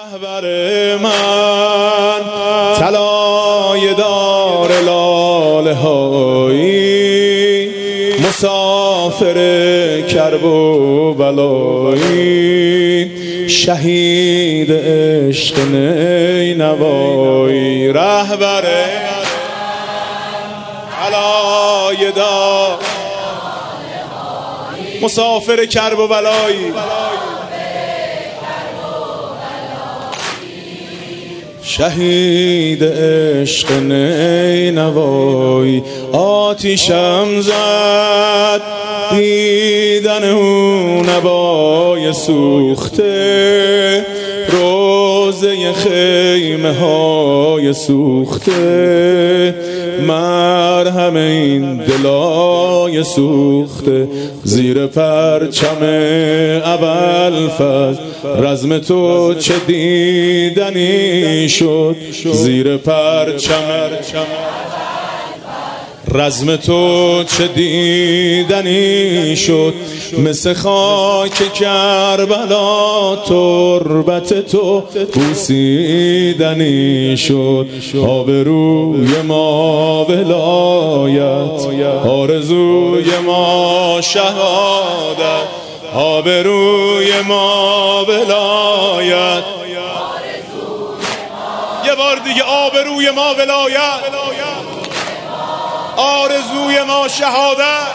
رهبر من طلای دار لاله هایی، مسافر کرب و بلایی، شهید عشق نینوایی. رهبر طلای دار مسافر کرب و بلایی، شهید عشق نینوایی. آتیشم زد دیدن اون نبای سوخته، روزه خیمه های سوخته، مرهم این دلای سوخته. زیر پرچم ابوالفضل رزم تو چه دیدنی شد، زیر پرچم رزم تو چه دیدنی شد. مثل خاک کربلا تربت تو بوسیدنی شد. آبروی ما ولایت، آرزوی ما شهادت، آبروی ما ولایت. یه بار دیگه آبروی ما ولایت، آرزوی ما شهادت،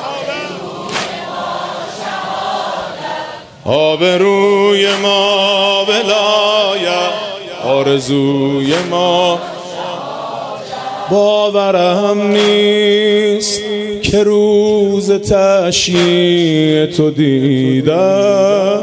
آبروی ما ولایت، آرزوی ما. باورم نیست که روز تشییع تو دیدم،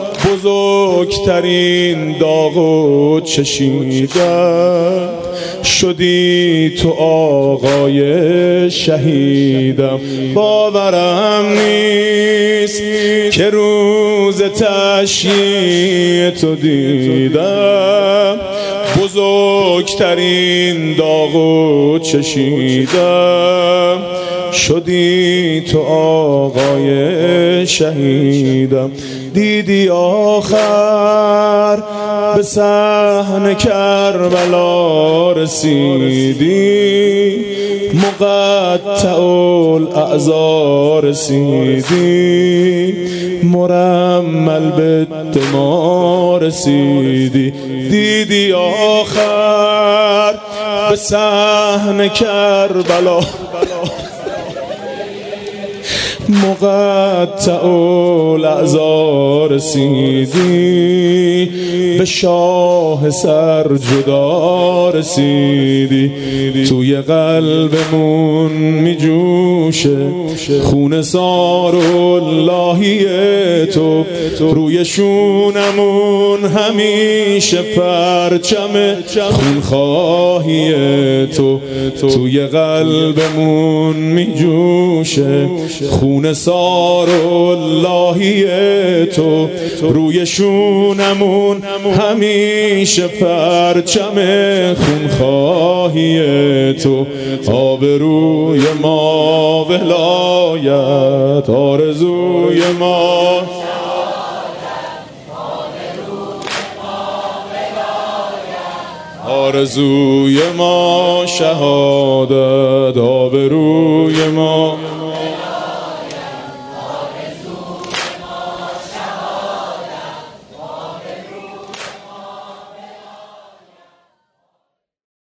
بزرگترین داغو چشیدم. شدی تو آقای شهیدم. باورم نیست که روز تشییع تو دیدم، بزرگترین داغو چشیدم. شدی تو آقای شهیدم. دیدی آخر به صحن کربلا رسیدی، مقطع الاعضا رسیدی، مرمل به دما رسیدی. دیدی آخر به صحن کربلا مقطع الاعضا رسیدی، به شاه سر جدا رسیدی. توی قلبمون می جوشه خون ساراللهی تو، روی شونمون همیشه پرچم خونخواهی تو. توی قلبمون می جوشه خون ساراللهی تو، روی شونمون همیشه پرچم خونخواهی تو. آبروی ما ولایت، آرزوی ما آرزوی ما شهادت، آبروی ما